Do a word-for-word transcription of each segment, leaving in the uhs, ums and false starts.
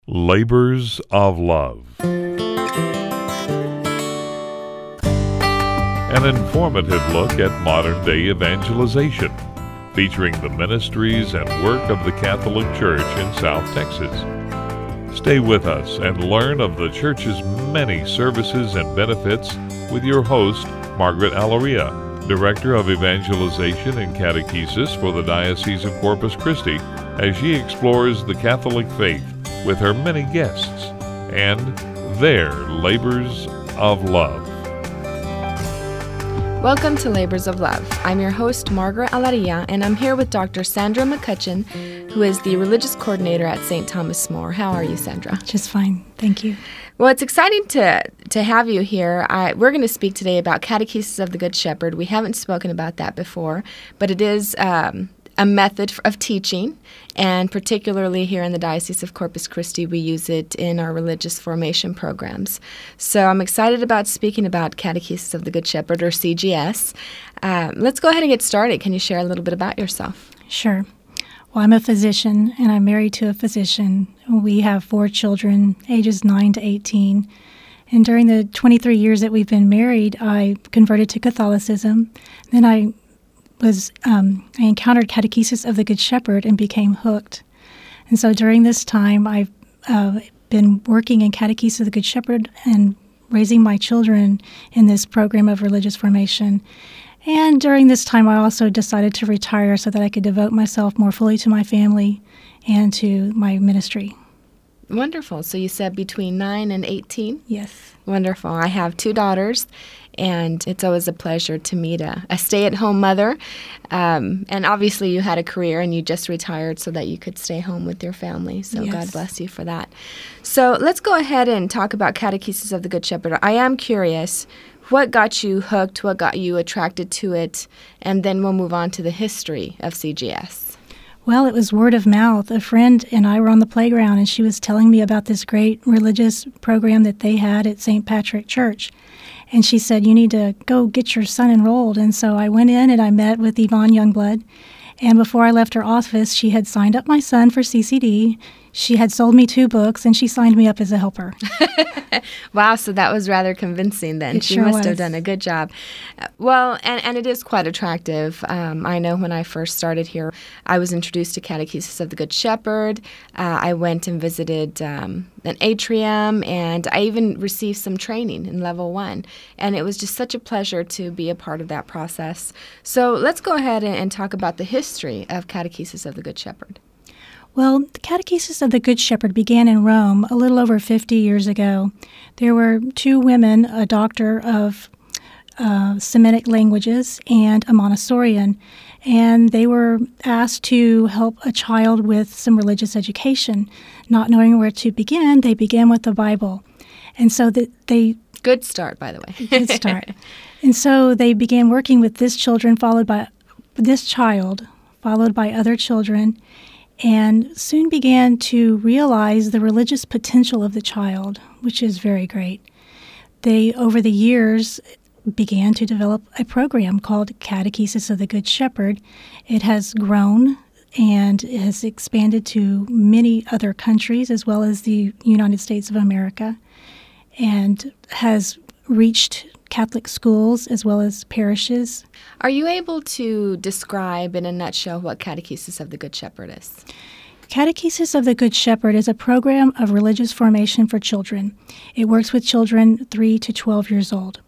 Labors of Love. An informative look at modern-day evangelization, featuring the ministries and work of the Catholic Church in South Texas. Stay with us and learn of the Church's many services and benefits with your host, Margaret Alaria, Director of Evangelization and Catechesis for the Diocese of Corpus Christi, as she explores the Catholic faith with her many guests and their labors of love. Welcome to Labors of Love. I'm your host, Margaret Alaria, and I'm here with Doctor Sandra McCutcheon, who is the Religious Coordinator at Saint Thomas More. How are you, Sandra? Just fine. Thank you. Well, it's exciting to to have you here. I, we're going to speak today about Catechesis of the Good Shepherd. We haven't spoken about that before, but it is um, a method of teaching, and particularly here in the Diocese of Corpus Christi, we use it in our religious formation programs. So I'm excited about speaking about Catechesis of the Good Shepherd, or C G S. Uh, let's go ahead and get started. Can you share a little bit about yourself? Sure. Well, I'm a physician, and I'm married to a physician. We have four children, ages nine to eighteen. And during the twenty-three years that we've been married, I converted to Catholicism. Then I was um, I encountered Catechesis of the Good Shepherd and became hooked. And so during this time, I've uh, been working in Catechesis of the Good Shepherd and raising my children in this program of religious formation. And during this time, I also decided to retire so that I could devote myself more fully to my family and to my ministry. Wonderful. So you said between nine and eighteen? Yes. Wonderful. I have two daughters, and it's always a pleasure to meet a, a stay-at-home mother. Um, and obviously you had a career and you just retired so that you could stay home with your family. So Yes. God bless you for that. So let's go ahead and talk about Catechesis of the Good Shepherd. I am curious, what got you hooked? What got you attracted to it? And then we'll move on to the history of C G S. Well, it was word of mouth. A friend and I were on the playground, and she was telling me about this great religious program that they had at Saint Patrick Church. And she said, you need to go get your son enrolled. And so I went in and I met with Yvonne Youngblood. And before I left her office, she had signed up my son for C C D. She had sold me two books, and she signed me up as a helper. Wow, so that was rather convincing then. It she sure must was. have done a good job. Uh, Well, and, and it is quite attractive. Um, I know when I first started here, I was introduced to Catechesis of the Good Shepherd. Uh, I went and visited um, an atrium, and I even received some training in level one. And it was just such a pleasure to be a part of that process. So let's go ahead and, and talk about the history of Catechesis of the Good Shepherd. Well, the Catechesis of the Good Shepherd began in Rome a little over fifty years ago. There were two women, a doctor of uh, Semitic languages and a Montessorian, and they were asked to help a child with some religious education. Not knowing where to begin, they began with the Bible. And so that they... Good start, by the way. Good start. And so they began working with this children, followed by this child, followed by other children, and soon began to realize the religious potential of the child, which is very great. They, over the years, began to develop a program called Catechesis of the Good Shepherd. It has grown and it has expanded to many other countries, as well as the United States of America, and has reached Catholic schools as well as parishes. Are you able to describe in a nutshell what Catechesis of the Good Shepherd is? Catechesis of the Good Shepherd is a program of religious formation for children. It works with children three to twelve years old.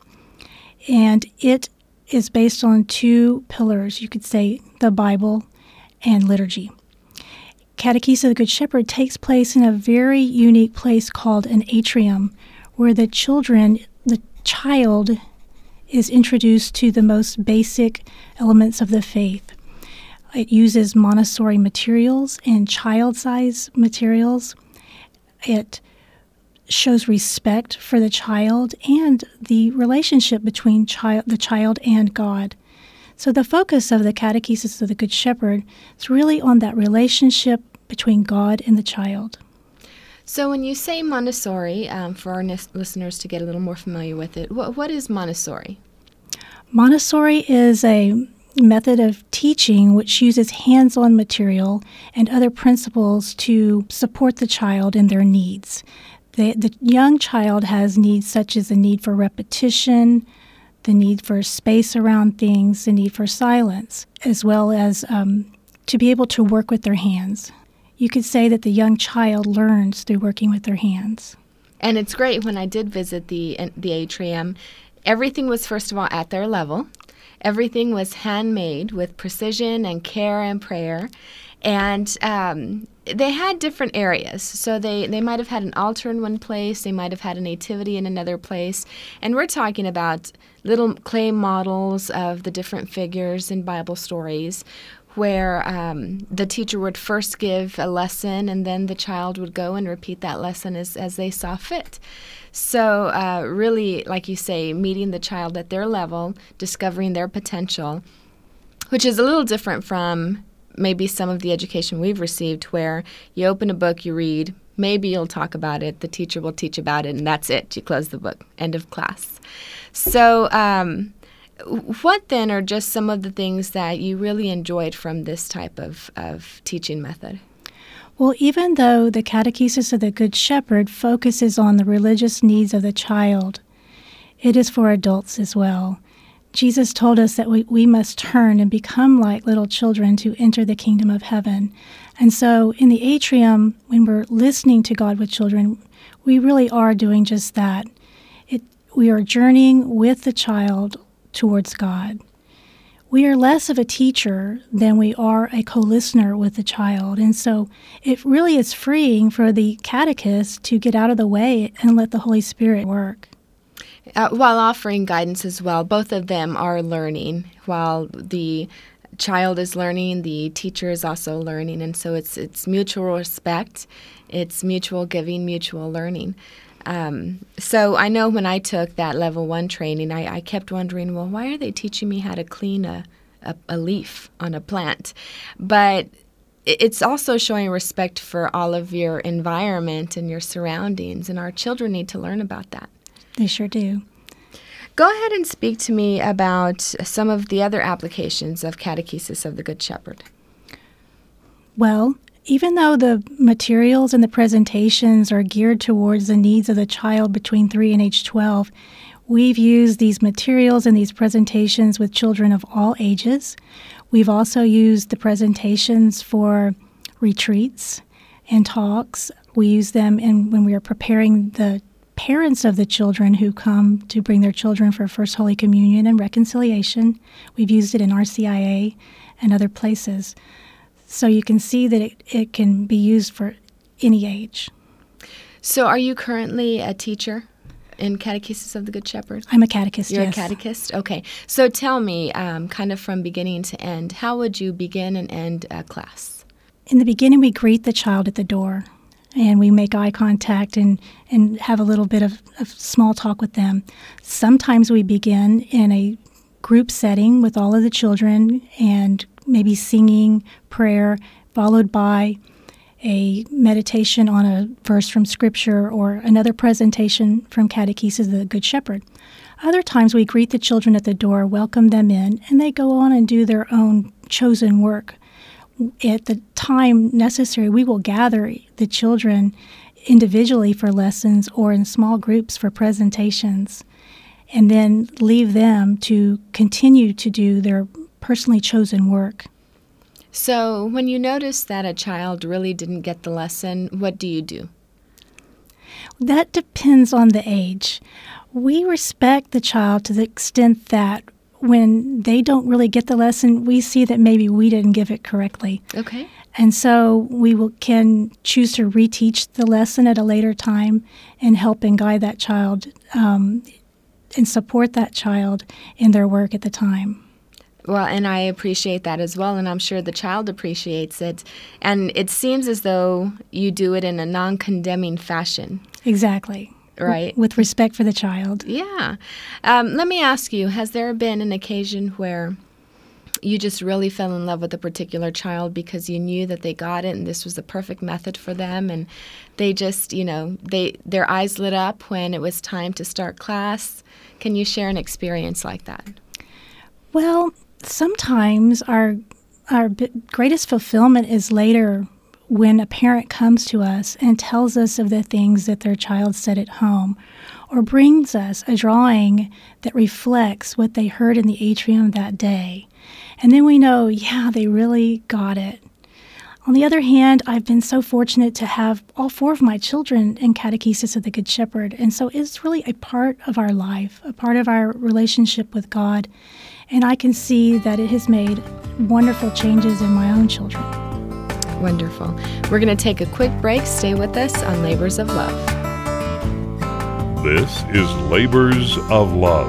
And it is based on two pillars, you could say the Bible and liturgy. Catechesis of the Good Shepherd takes place in a very unique place called an atrium, where the children, the child is introduced to the most basic elements of the faith. It uses Montessori materials and child-size materials. It shows respect for the child and the relationship between child, the child and God. So the focus of the Catechesis of the Good Shepherd is really on that relationship between God and the child. So when you say Montessori, um, for our nis- listeners to get a little more familiar with it, wh- what is Montessori? Montessori is a method of teaching which uses hands-on material and other principles to support the child in their needs. The, the young child has needs such as the need for repetition, the need for space around things, the need for silence, as well as um, to be able to work with their hands. You could say that the young child learns through working with their hands. And it's great. When I did visit the the atrium, everything was, first of all, at their level. Everything was handmade with precision and care and prayer. And um, they had different areas. So they, they might have had an altar in one place. They might have had a nativity in another place. And we're talking about little clay models of the different figures in Bible stories, where um, the teacher would first give a lesson, and then the child would go and repeat that lesson as, as they saw fit. So uh, really, like you say, meeting the child at their level, discovering their potential, which is a little different from maybe some of the education we've received, where you open a book, you read, maybe you'll talk about it, the teacher will teach about it, and that's it. You close the book, end of class. So um, what then are just some of the things that you really enjoyed from this type of, of teaching method? Well, even though the Catechesis of the Good Shepherd focuses on the religious needs of the child, it is for adults as well. Jesus told us that we, we must turn and become like little children to enter the kingdom of heaven. And so in the atrium, when we're listening to God with children, we really are doing just that. It, we are journeying with the child towards God. We are less of a teacher than we are a co-listener with the child. And so it really is freeing for the catechist to get out of the way and let the Holy Spirit work. Uh, while offering guidance as well, both of them are learning. While the child is learning, the teacher is also learning. And so it's it's mutual respect, it's mutual giving, mutual learning. Um, so I know when I took that level one training, I, I kept wondering, well, why are they teaching me how to clean a, a, a leaf on a plant? But it's also showing respect for all of your environment and your surroundings, and our children need to learn about that. They sure do. Go ahead and speak to me about some of the other applications of Catechesis of the Good Shepherd. Well, even though the materials and the presentations are geared towards the needs of the child between three and age twelve, we've used these materials and these presentations with children of all ages. We've also used the presentations for retreats and talks. We use them in, when we are preparing the parents of the children who come to bring their children for First Holy Communion and reconciliation. We've used it in R C I A and other places. So you can see that it, it can be used for any age. So are you currently a teacher in Catechesis of the Good Shepherd? I'm a catechist, You're yes. a catechist? Okay. So tell me, um, kind of from beginning to end, how would you begin and end a class? In the beginning, we greet the child at the door, and we make eye contact and, and have a little bit of, of small talk with them. Sometimes we begin in a group setting with all of the children and maybe singing, prayer, followed by a meditation on a verse from Scripture or another presentation from Catechesis of the Good Shepherd. Other times we greet the children at the door, welcome them in, and they go on and do their own chosen work. At the time necessary, we will gather the children individually for lessons or in small groups for presentations, and then leave them to continue to do their personally chosen work. So when you notice that a child really didn't get the lesson, what do you do? That depends on the age. We respect the child to the extent that when they don't really get the lesson, we see that maybe we didn't give it correctly. Okay. And so we will, can choose to reteach the lesson at a later time and help and guide that child um, and support that child in their work at the time. Well, and I appreciate that as well, and I'm sure the child appreciates it. And it seems as though you do it in a non-condemning fashion. Exactly. Right. With respect for the child. Yeah. Um, let me ask you, has there been an occasion where you just really fell in love with a particular child because you knew that they got it and this was the perfect method for them, and they just, you know, they their eyes lit up when it was time to start class? Can you share an experience like that? Well, sometimes our our b- greatest fulfillment is later when a parent comes to us and tells us of the things that their child said at home, or brings us a drawing that reflects what they heard in the atrium that day. And then we know, yeah, they really got it. On the other hand, I've been so fortunate to have all four of my children in Catechesis of the Good Shepherd, and so it's really a part of our life, a part of our relationship with God, and I can see that it has made wonderful changes in my own children. Wonderful. We're going to take a quick break. Stay with us on Labors of Love. This is Labors of Love.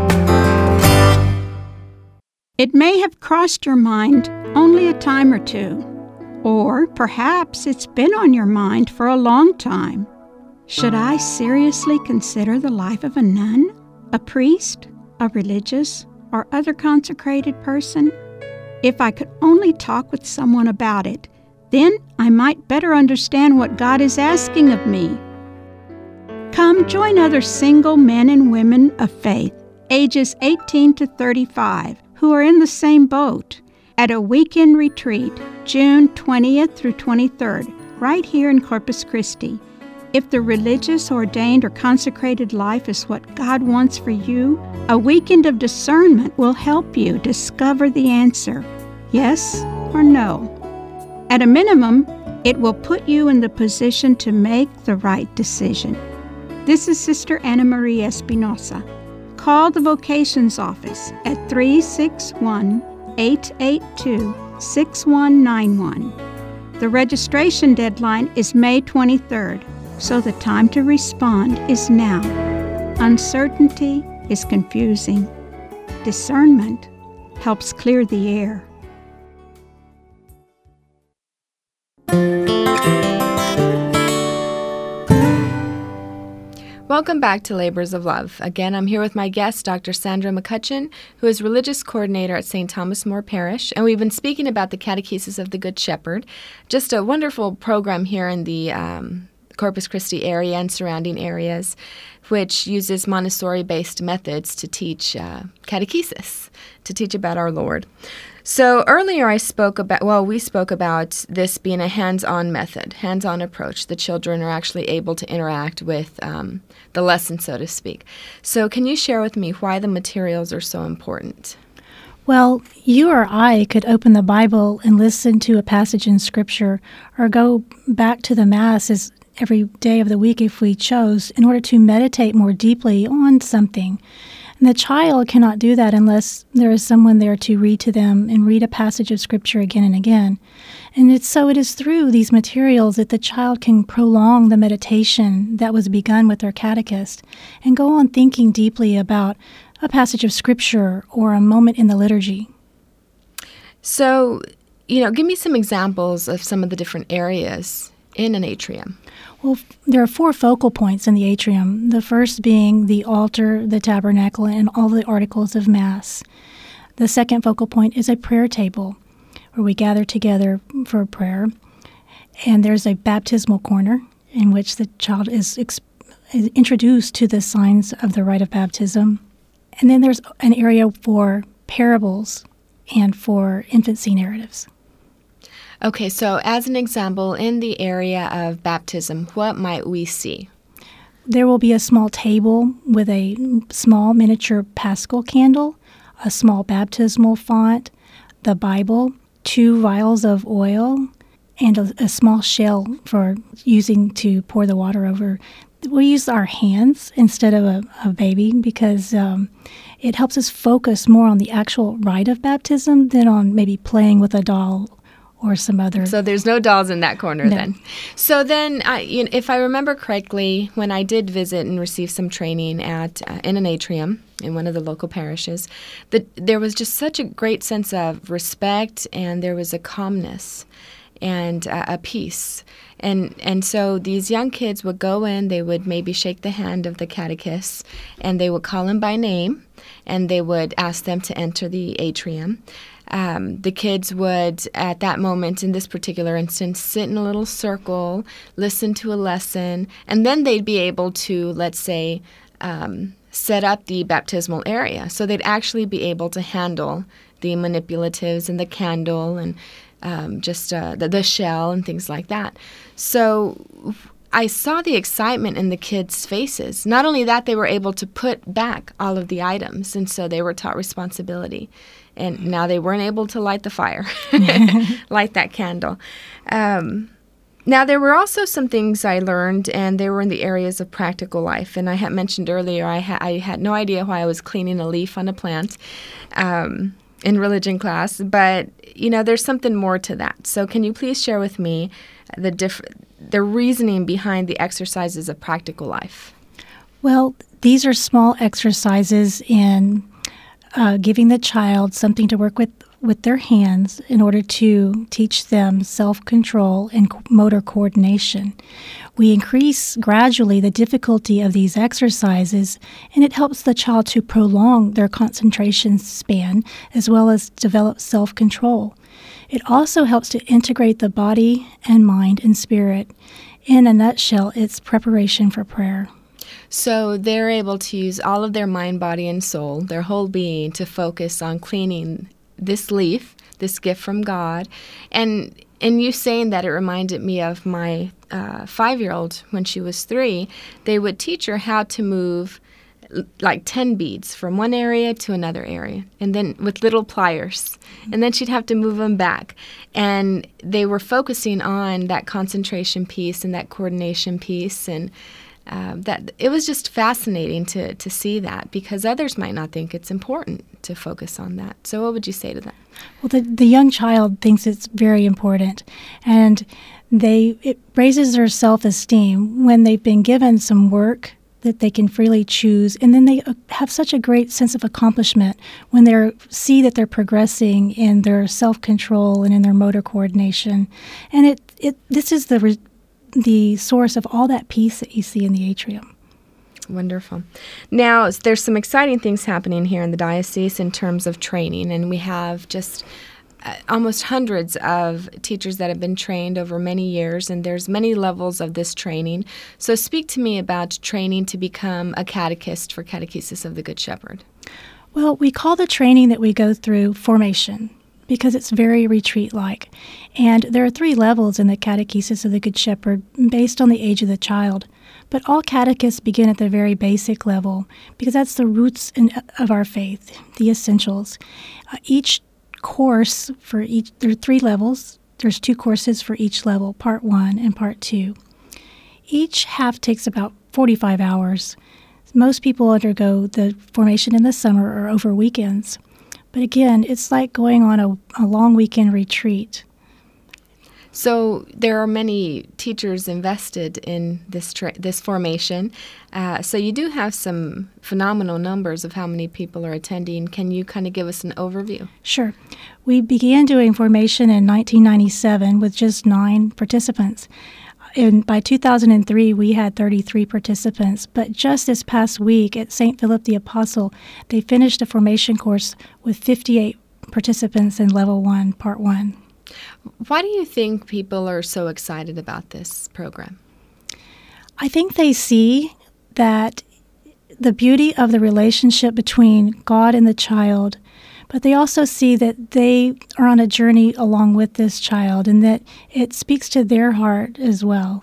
It may have crossed your mind only a time or two, or perhaps it's been on your mind for a long time. Should I seriously consider the life of a nun, a priest, a religious, or other consecrated person? If I could only talk with someone about it, then I might better understand what God is asking of me. Come join other single men and women of faith, ages eighteen to thirty-five, who are in the same boat, at a weekend retreat, June twentieth through twenty-third, right here in Corpus Christi. If the religious, ordained, or consecrated life is what God wants for you, a weekend of discernment will help you discover the answer, yes or no. At a minimum, it will put you in the position to make the right decision. This is Sister Anna Maria Espinosa. Call the Vocations Office at three six one, eight eight two, six one nine one. The registration deadline is May twenty-third, so the time to respond is now. Uncertainty is confusing. Discernment helps clear the air. Welcome back to Labors of Love. Again, I'm here with my guest, Doctor Sandra McCutcheon, who is Religious Coordinator at Saint Thomas More Parish, and we've been speaking about the Catechesis of the Good Shepherd, just a wonderful program here in the um, Corpus Christi area and surrounding areas, which uses Montessori-based methods to teach uh, catechesis, to teach about our Lord. So earlier I spoke about, well, we spoke about this being a hands-on method, hands-on approach. The children are actually able to interact with um, the lesson, so to speak. So can you share with me why the materials are so important? Well, you or I could open the Bible and listen to a passage in Scripture, or go back to the Mass as every day of the week if we chose, in order to meditate more deeply on something. And the child cannot do that unless there is someone there to read to them and read a passage of Scripture again and again. And it's so it is through these materials that the child can prolong the meditation that was begun with their catechist and go on thinking deeply about a passage of Scripture or a moment in the liturgy. So, you know, give me some examples of some of the different areas in an atrium. Well, there are four focal points in the atrium, the first being the altar, the tabernacle, and all the articles of Mass. The second focal point is a prayer table, where we gather together for prayer. And there's a baptismal corner in which the child is, ex- is introduced to the signs of the rite of baptism. And then there's an area for parables and for infancy narratives. Okay, so as an example, in the area of baptism, what might we see? There will be a small table with a small miniature Paschal candle, a small baptismal font, the Bible, two vials of oil, and a, a small shell for using to pour the water over. We use our hands instead of a, a baby because um, it helps us focus more on the actual rite of baptism than on maybe playing with a doll or some other. So there's no dolls in that corner No. then. So then, I, you know, if I remember correctly, when I did visit and receive some training at uh, in an atrium in one of the local parishes, that there was just such a great sense of respect, and there was a calmness and uh, a peace. And and so these young kids would go in, they would maybe shake the hand of the catechist, and they would call him by name, and they would ask them to enter the atrium. Um, the kids would, at that moment, in this particular instance, sit in a little circle, listen to a lesson, and then they'd be able to, let's say, um, set up the baptismal area. So they'd actually be able to handle the manipulatives and the candle and um, just uh, the, the shell and things like that. So I saw the excitement in the kids' faces. Not only that, they were able to put back all of the items, and so they were taught responsibility. And now they weren't able to light the fire, light that candle. Um, now, there were also some things I learned, and they were in the areas of practical life. And I had mentioned earlier, I, ha- I had no idea why I was cleaning a leaf on a plant um, in religion class. But, you know, there's something more to that. So can you please share with me the diff- the reasoning behind the exercises of practical life? Well, these are small exercises in uh, giving the child something to work with with their hands in order to teach them self-control and motor coordination. We increase gradually the difficulty of these exercises, and it helps the child to prolong their concentration span as well as develop self-control. It also helps to integrate the body and mind and spirit. In a nutshell, it's preparation for prayer. So they're able to use all of their mind, body, and soul, their whole being, to focus on cleaning this leaf, this gift from God. And in you saying that, it reminded me of my uh, five-year-old when she was three. They would teach her how to move l- like ten beads from one area to another area, and then with little pliers. And then she'd have to move them back. And they were focusing on that concentration piece and that coordination piece, and Um, that it was just fascinating to, to see that, because others might not think it's important to focus on that. So what would you say to that? Well, the, the young child thinks it's very important, and they it raises their self-esteem when they've been given some work that they can freely choose, and then they have such a great sense of accomplishment when they see that they're progressing in their self-control and in their motor coordination. And it, it this is the re- the source of all that peace that you see in the atrium. Wonderful. Now, there's some exciting things happening here in the diocese in terms of training, and we have just uh, almost hundreds of teachers that have been trained over many years, and there's many levels of this training. So speak to me about training to become a catechist for Catechesis of the Good Shepherd. Well, we call the training that we go through formation, because it's very retreat-like. And there are three levels in the Catechesis of the Good Shepherd based on the age of the child. But all catechists begin at the very basic level, because that's the roots in, of our faith, the essentials. Uh, each course for each, there are three levels. There's two courses for each level, part one and part two. Each half takes about forty-five hours. Most people undergo the formation in the summer or over weekends. But again, it's like going on a, a long weekend retreat. So there are many teachers invested in this tra- this formation. Uh, so you do have some phenomenal numbers of how many people are attending. Can you kind of give us an overview? Sure. We began doing formation in nineteen ninety-seven with just nine participants. And by two thousand three, we had thirty-three participants. But just this past week at Saint Philip the Apostle, they finished a formation course with fifty-eight participants in Level one, Part one. Why do you think people are so excited about this program? I think they see that the beauty of the relationship between God and the child, but they also see that they are on a journey along with this child, and that it speaks to their heart as well.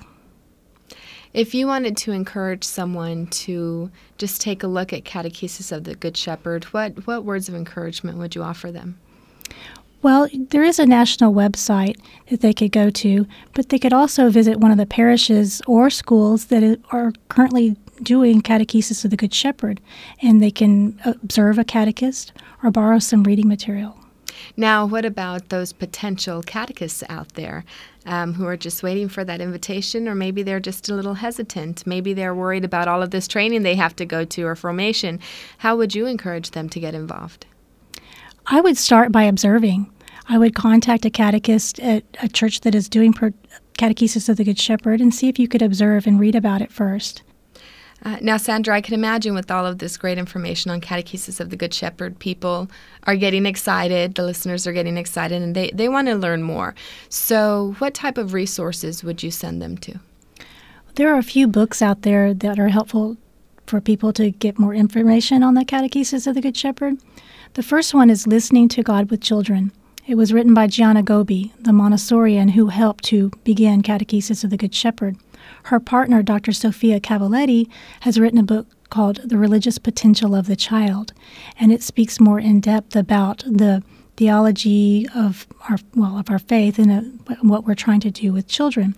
If you wanted to encourage someone to just take a look at Catechesis of the Good Shepherd, what, what words of encouragement would you offer them? Well, there is a national website that they could go to, but they could also visit one of the parishes or schools that are currently doing Catechesis of the Good Shepherd, and they can observe a catechist or borrow some reading material. Now, what about those potential catechists out there um, who are just waiting for that invitation, or maybe they're just a little hesitant? Maybe they're worried about all of this training they have to go to or formation. How would you encourage them to get involved? I would start by observing. I would contact a catechist at a church that is doing per- Catechesis of the Good Shepherd and see if you could observe and read about it first. Uh, now, Sandra, I can imagine with all of this great information on Catechesis of the Good Shepherd, people are getting excited, the listeners are getting excited, and they, they want to learn more. So what type of resources would you send them to? There are a few books out there that are helpful for people to get more information on the Catechesis of the Good Shepherd. The first one is Listening to God with Children. It was written by Gianna Gobi, the Montessorian who helped to begin Catechesis of the Good Shepherd. Her partner, Doctor Sophia Cavalletti, has written a book called The Religious Potential of the Child, and it speaks more in depth about the theology of our well of our faith and uh, what we're trying to do with children,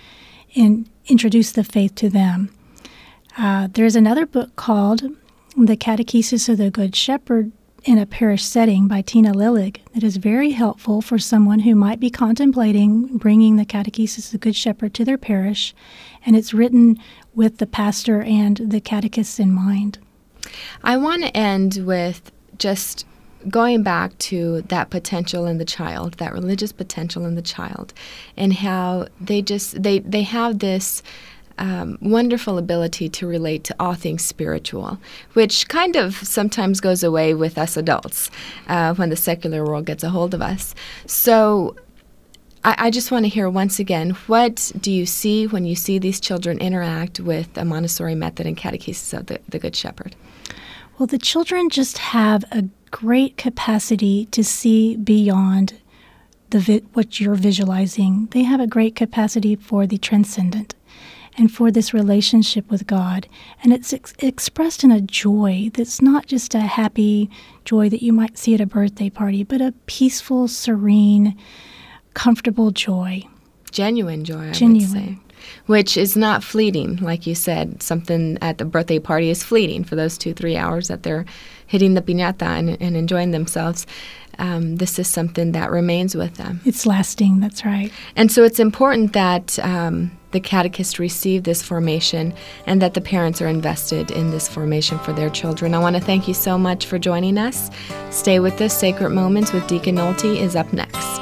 and introduce the faith to them. Uh, there's another book called The Catechesis of the Good Shepherd in a Parish Setting by Tina Lillig that is very helpful for someone who might be contemplating bringing the Catechesis of the Good Shepherd to their parish, and it's written with the pastor and the catechists in mind. I want to end with just going back to that potential in the child, that religious potential in the child, and how they just they they have this um, wonderful ability to relate to all things spiritual, which kind of sometimes goes away with us adults uh, when the secular world gets a hold of us. So I, I just want to hear once again, what do you see when you see these children interact with a Montessori method and Catechesis of the, the Good Shepherd? Well, the children just have a great capacity to see beyond the vi- what you're visualizing. They have a great capacity for the transcendent and for this relationship with God. And it's ex- expressed in a joy that's not just a happy joy that you might see at a birthday party, but a peaceful, serene, comfortable joy. Genuine joy, I Genuine. would say. Which is not fleeting, like you said. Something at the birthday party is fleeting for those two, three hours that they're hitting the piñata and, and enjoying themselves. Um, this is something that remains with them. It's lasting, that's right. And so it's important that um, the catechist receive this formation and that the parents are invested in this formation for their children. I want to thank you so much for joining us. Stay with us. Sacred Moments with Deacon Nolte is up next.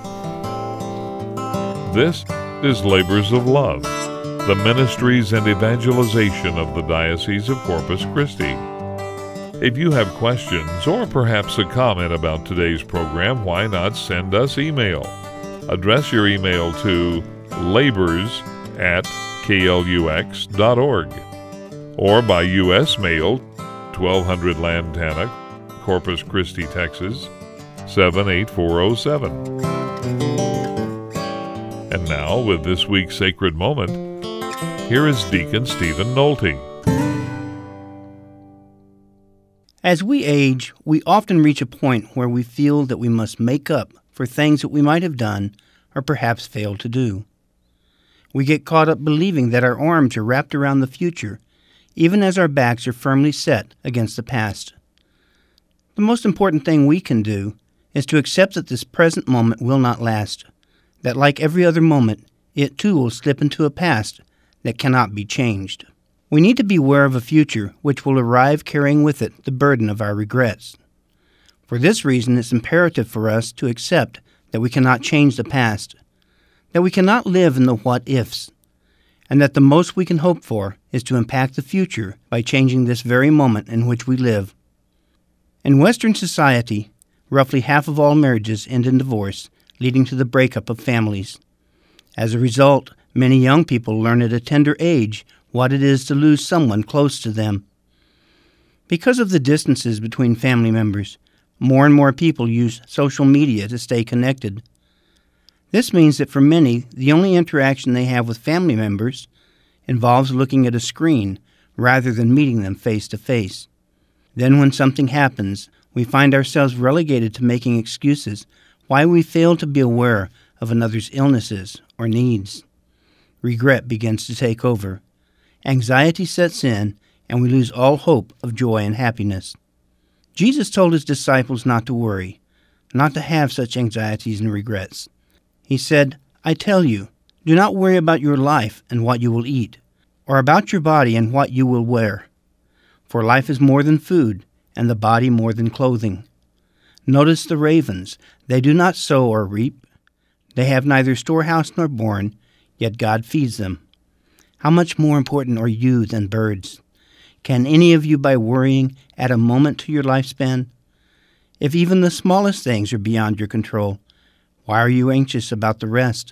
This is Labors of Love, the ministries and evangelization of the Diocese of Corpus Christi. If you have questions or perhaps a comment about today's program, why not send us email? Address your email to labors at k l u x dot org or by U S mail, twelve hundred Lantana, Corpus Christi, Texas, seven eight four zero seven. And now, with this week's Sacred Moment, here is Deacon Stephen Nolte. As we age, we often reach a point where we feel that we must make up for things that we might have done or perhaps failed to do. We get caught up believing that our arms are wrapped around the future, even as our backs are firmly set against the past. The most important thing we can do is to accept that this present moment will not last, that like every other moment, it too will slip into a past that cannot be changed. We need to be aware of a future which will arrive carrying with it the burden of our regrets. For this reason, it's imperative for us to accept that we cannot change the past, that we cannot live in the what-ifs, and that the most we can hope for is to impact the future by changing this very moment in which we live. In Western society, roughly half of all marriages end in divorce, leading to the breakup of families. As a result, many young people learn at a tender age what it is to lose someone close to them. Because of the distances between family members, more and more people use social media to stay connected. This means that for many, the only interaction they have with family members involves looking at a screen rather than meeting them face to face. Then when something happens, we find ourselves relegated to making excuses why we fail to be aware of another's illnesses or needs. Regret begins to take over. Anxiety sets in, and we lose all hope of joy and happiness. Jesus told his disciples not to worry, not to have such anxieties and regrets. He said, "I tell you, do not worry about your life and what you will eat, or about your body and what you will wear. For life is more than food, and the body more than clothing. Notice the ravens. They do not sow or reap. They have neither storehouse nor barn, yet God feeds them. How much more important are you than birds? Can any of you, by worrying, add a moment to your lifespan? If even the smallest things are beyond your control, why are you anxious about the rest?"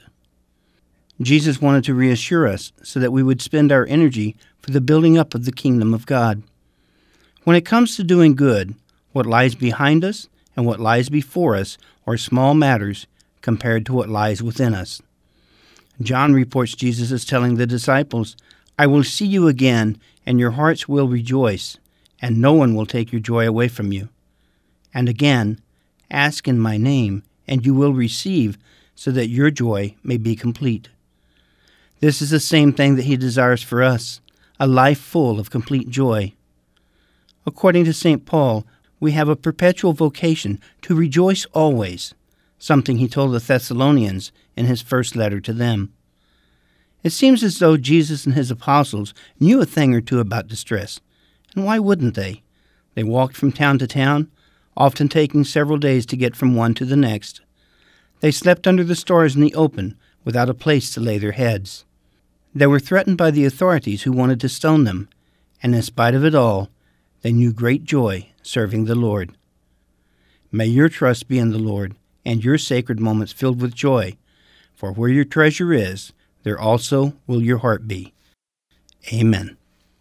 Jesus wanted to reassure us so that we would spend our energy for the building up of the kingdom of God. When it comes to doing good, What lies behind us and what lies before us are small matters compared to what lies within us. John reports Jesus as telling the disciples, "I will see you again, and your hearts will rejoice, and no one will take your joy away from you." And again, "Ask in my name, and you will receive, so that your joy may be complete." This is the same thing that he desires for us, a life full of complete joy. According to Saint Paul, we have a perpetual vocation to rejoice always, something he told the Thessalonians in his first letter to them. It seems as though Jesus and his apostles knew a thing or two about distress, and why wouldn't they? They walked from town to town, often taking several days to get from one to the next. They slept under the stars in the open, without a place to lay their heads. They were threatened by the authorities who wanted to stone them, and in spite of it all, they knew great joy serving the Lord. May your trust be in the Lord, and your sacred moments filled with joy, for where your treasure is, there also will your heart be. Amen.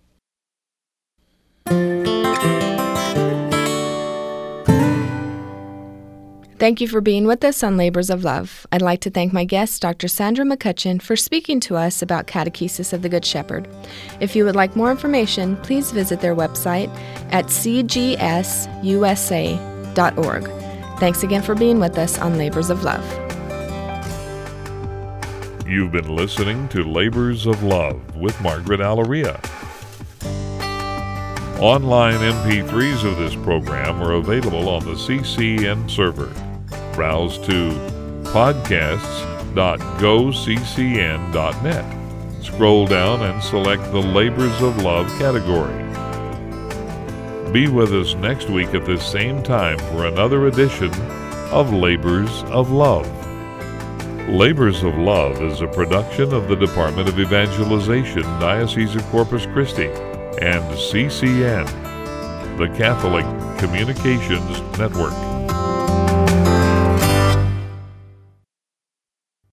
Thank you for being with us on Labors of Love. I'd like to thank my guest, Doctor Sandra McCutcheon, for speaking to us about Catechesis of the Good Shepherd. If you would like more information, please visit their website at c g s u s a dot org. Thanks again for being with us on Labors of Love. You've been listening to Labors of Love with Margaret Alleria. Online M P threes of this program are available on the C C N server. Browse to podcasts dot go c c n dot net. Scroll down and select the Labors of Love category. Be with us next week at this same time for another edition of Labors of Love. Labors of Love is a production of the Department of Evangelization, Diocese of Corpus Christi, and C C N, the Catholic Communications Network.